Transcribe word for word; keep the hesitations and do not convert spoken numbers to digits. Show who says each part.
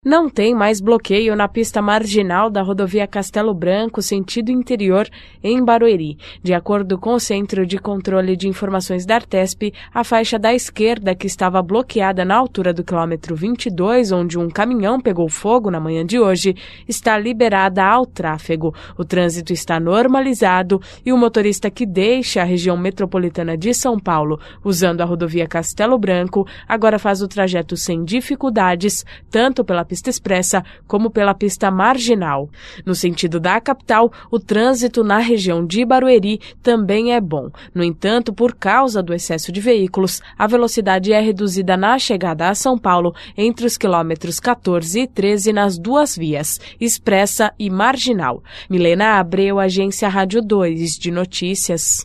Speaker 1: Não tem mais bloqueio na pista marginal da rodovia Castelo Branco, sentido interior, em Barueri. De acordo com o Centro de Controle de Informações da Artesp, a faixa da esquerda, que estava bloqueada na altura do quilômetro vinte e dois, onde um caminhão pegou fogo na manhã de hoje, está liberada ao tráfego. O trânsito está normalizado e o motorista que deixa a região metropolitana de São Paulo usando a rodovia Castelo Branco agora faz o trajeto sem dificuldades, tanto pela pista expressa como pela pista marginal. No sentido da capital, o trânsito na região de Barueri também é bom. No entanto, por causa do excesso de veículos, a velocidade é reduzida na chegada a São Paulo entre os quilômetros quatorze e treze nas duas vias, expressa e marginal. Milena Abreu, Agência Rádio dois de Notícias.